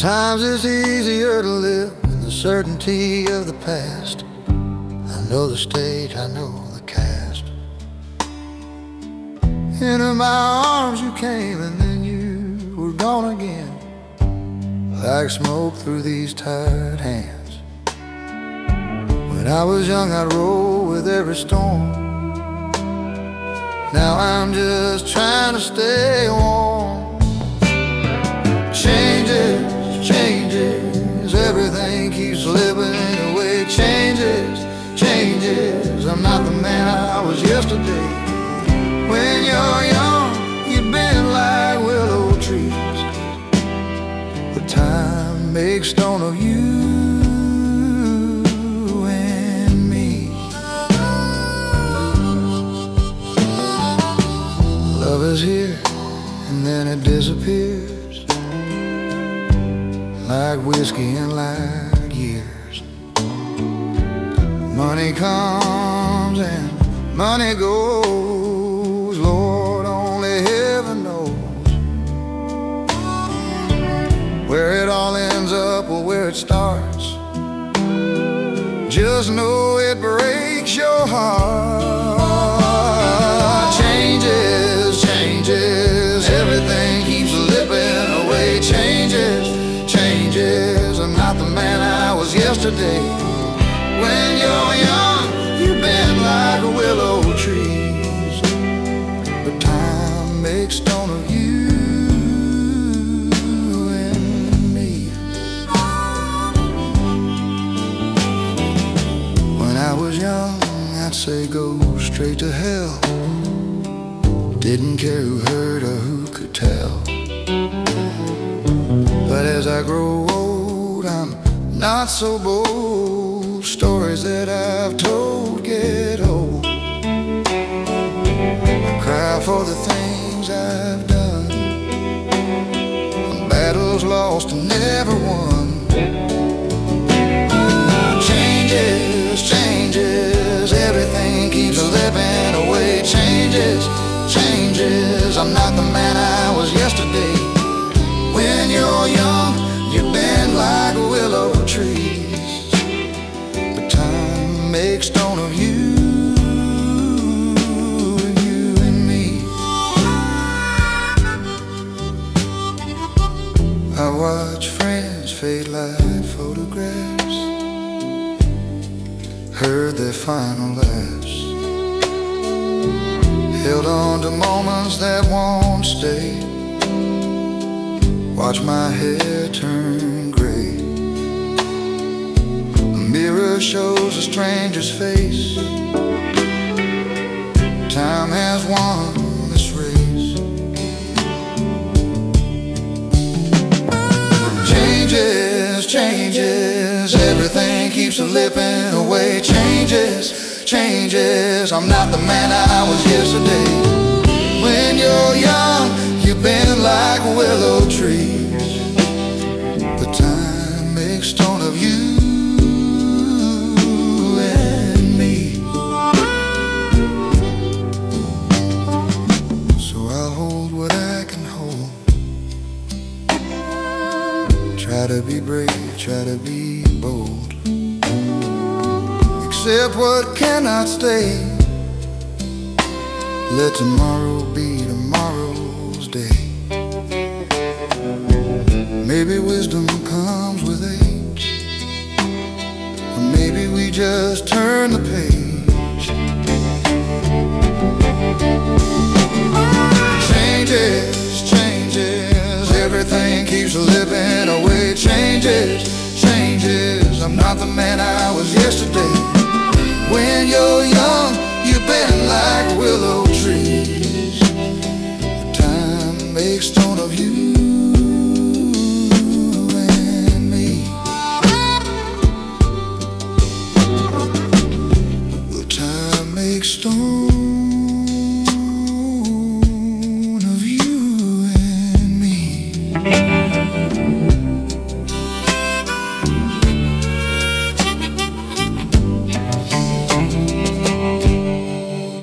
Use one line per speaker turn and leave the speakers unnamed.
Sometimes it's easier to live in the certainty of the past. I know the stage, I know the cast. Into my arms you came and then you were gone again, like smoke through these tired hands. When I was young I'd roll with every storm. Now I'm just trying to stay warm. Changes, changes, everything keeps slipping away. Changes, changes, I'm not the man I was yesterday. When you're young, you bend like willow trees, but time makes stone of you and me. Love is here and then it disappears, like whiskey and like years. Money comes and money goes, Lord, only heaven knows where it all ends up or where it starts. Just know it breaks your heart. Changes, changes, everything keeps slipping away. Changes, changes, I'm not the man I was yesterday. When you're young, you bend like willow trees, but time makes stone of you and me. When I was young, I'd say go straight to hell. Didn't care who heard or who could tell. But as I grow old, I'm not so bold. Stories that I've told get old. I cry for the things I've done, battles lost and never won. Changes, changes, everything keeps slipping away. Changes, changes, I'm not the man I was yesterday. When you're young, you bend like willow trees, but time makes stone of you, you and me. I watch friends fade like photographs, heard their final laughs, held on to moments that won't stay. Watch my hair turn gray. A mirror shows a stranger's face. Time has won this race. Changes, changes, everything keeps slipping away. Changes, changes, I'm not the man I was yesterday. When you're young, you bend like willow trees, but time makes stone of you and me. So I'll hold what I can hold, try to be brave, try to be bold, accept what cannot stay. Let tomorrow be tomorrow's day. Maybe wisdom comes with age, or maybe we just turn the page.